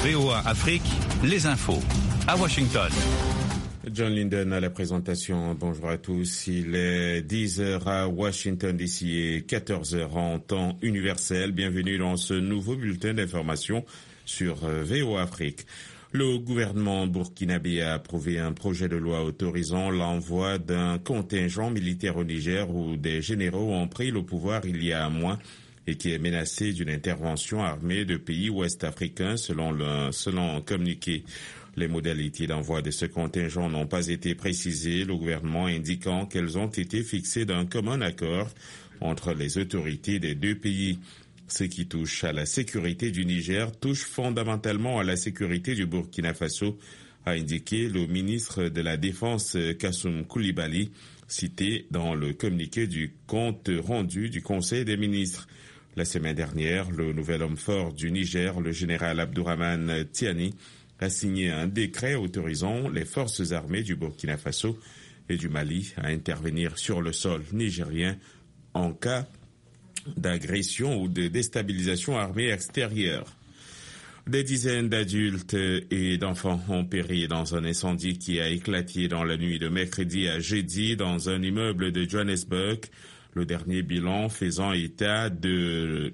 VOA Afrique, les infos. À Washington. John Linden à la présentation. Bonjour à tous. Il est 10h à Washington d'ici et 14h en temps universel. Bienvenue dans ce nouveau bulletin d'information sur VOA Afrique. Le gouvernement burkinabé a approuvé un projet de loi autorisant l'envoi d'un contingent militaire au Niger où des généraux ont pris le pouvoir il y a un mois et qui est menacé d'une intervention armée de pays ouest-africains selon un communiqué. Les modalités d'envoi de ce contingent n'ont pas été précisées, le gouvernement indiquant qu'elles ont été fixées d'un commun accord entre les autorités des deux pays. Ce qui touche à la sécurité du Niger touche fondamentalement à la sécurité du Burkina Faso, a indiqué le ministre de la Défense Kassoum Koulibaly, cité dans le communiqué du compte rendu du Conseil des ministres. La semaine dernière, le nouvel homme fort du Niger, le général Abdourahmane Tiani, a signé un décret autorisant les forces armées du Burkina Faso et du Mali à intervenir sur le sol nigérien en cas d'agression ou de déstabilisation armée extérieure. Des dizaines d'adultes et d'enfants ont péri dans un incendie qui a éclaté dans la nuit de mercredi à jeudi dans un immeuble de Johannesburg, le dernier bilan faisant état de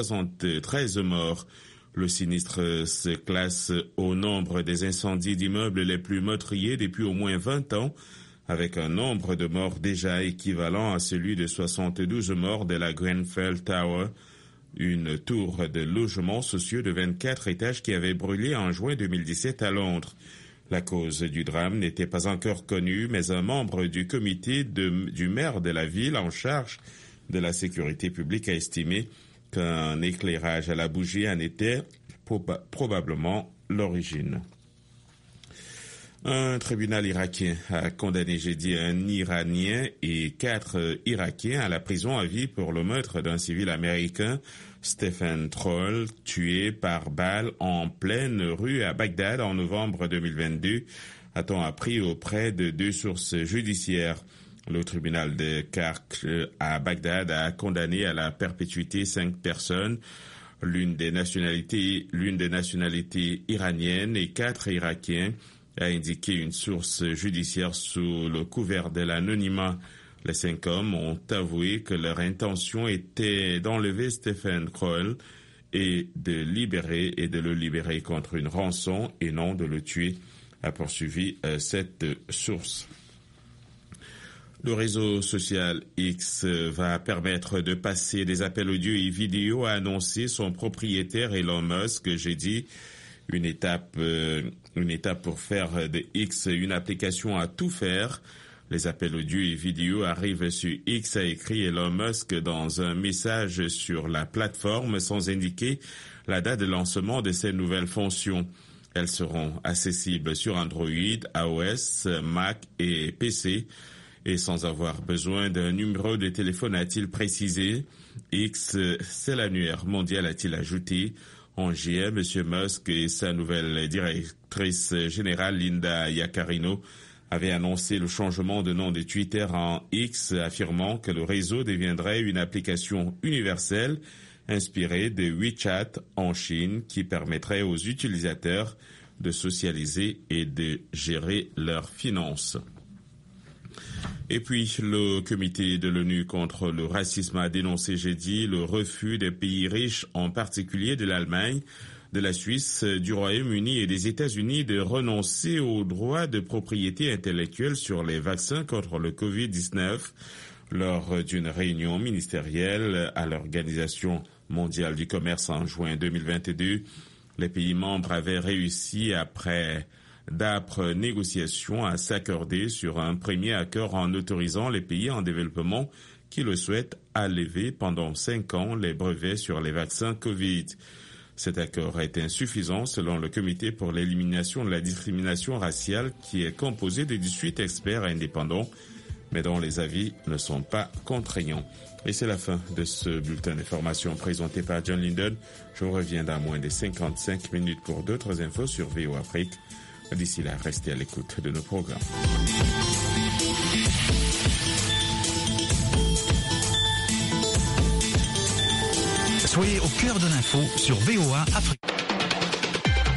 73 morts. Le sinistre se classe au nombre des incendies d'immeubles les plus meurtriers depuis au moins 20 ans, avec un nombre de morts déjà équivalent à celui de 72 morts de la Grenfell Tower, une tour de logements sociaux de 24 étages qui avait brûlé en juin 2017 à Londres. La cause du drame n'était pas encore connue, mais un membre du comité du maire de la ville en charge de la sécurité publique a estimé qu'un éclairage à la bougie en était probablement l'origine. Un tribunal irakien a condamné jeudi un Iranien et 4 Irakiens à la prison à vie pour le meurtre d'un civil américain, Stephen Troll, tué par balle en pleine rue à Bagdad en novembre 2022, a-t-on appris auprès de 2 sources judiciaires. Le tribunal de Kark à Bagdad a condamné à la perpétuité 5 personnes, l'une des nationalités iraniennes et 4 Irakiens, a indiqué une source judiciaire sous le couvert de l'anonymat. Les 5 hommes ont avoué que leur intention était d'enlever Stephen Kroll et de le libérer contre une rançon et non de le tuer, a poursuivi cette source. Le réseau social X va permettre de passer des appels audio et vidéo, a annoncé son propriétaire Elon Musk jeudi. Une étape pour faire de X une application à tout faire. Les appels audio et vidéo arrivent sur X, a écrit Elon Musk dans un message sur la plateforme sans indiquer la date de lancement de ces nouvelles fonctions. Elles seront accessibles sur Android, iOS, Mac et PC et sans avoir besoin d'un numéro de téléphone, a-t-il précisé. X, c'est l'annuaire mondial, a-t-il ajouté. En juillet, M. Musk et sa nouvelle directrice générale, Linda Yaccarino, avaient annoncé le changement de nom de Twitter en X, affirmant que le réseau deviendrait une application universelle inspirée de WeChat en Chine qui permettrait aux utilisateurs de socialiser et de gérer leurs finances. Et puis, le comité de l'ONU contre le racisme a dénoncé jeudi le refus des pays riches, en particulier de l'Allemagne, de la Suisse, du Royaume-Uni et des États-Unis, de renoncer aux droits de propriété intellectuelle sur les vaccins contre le Covid-19 lors d'une réunion ministérielle à l'Organisation mondiale du commerce en juin 2022. Les pays membres avaient réussi après d'âpres négociations à s'accorder sur un premier accord en autorisant les pays en développement qui le souhaitent à lever pendant 5 ans les brevets sur les vaccins Covid. Cet accord est insuffisant selon le Comité pour l'élimination de la discrimination raciale qui est composé de 18 experts indépendants, mais dont les avis ne sont pas contraignants. Et c'est la fin de ce bulletin d'information présenté par John Linden. Je reviens dans moins de 55 minutes pour d'autres infos sur VOA Afrique. D'ici là, restez à l'écoute de nos programmes. Soyez au cœur de l'info sur VOA Afrique.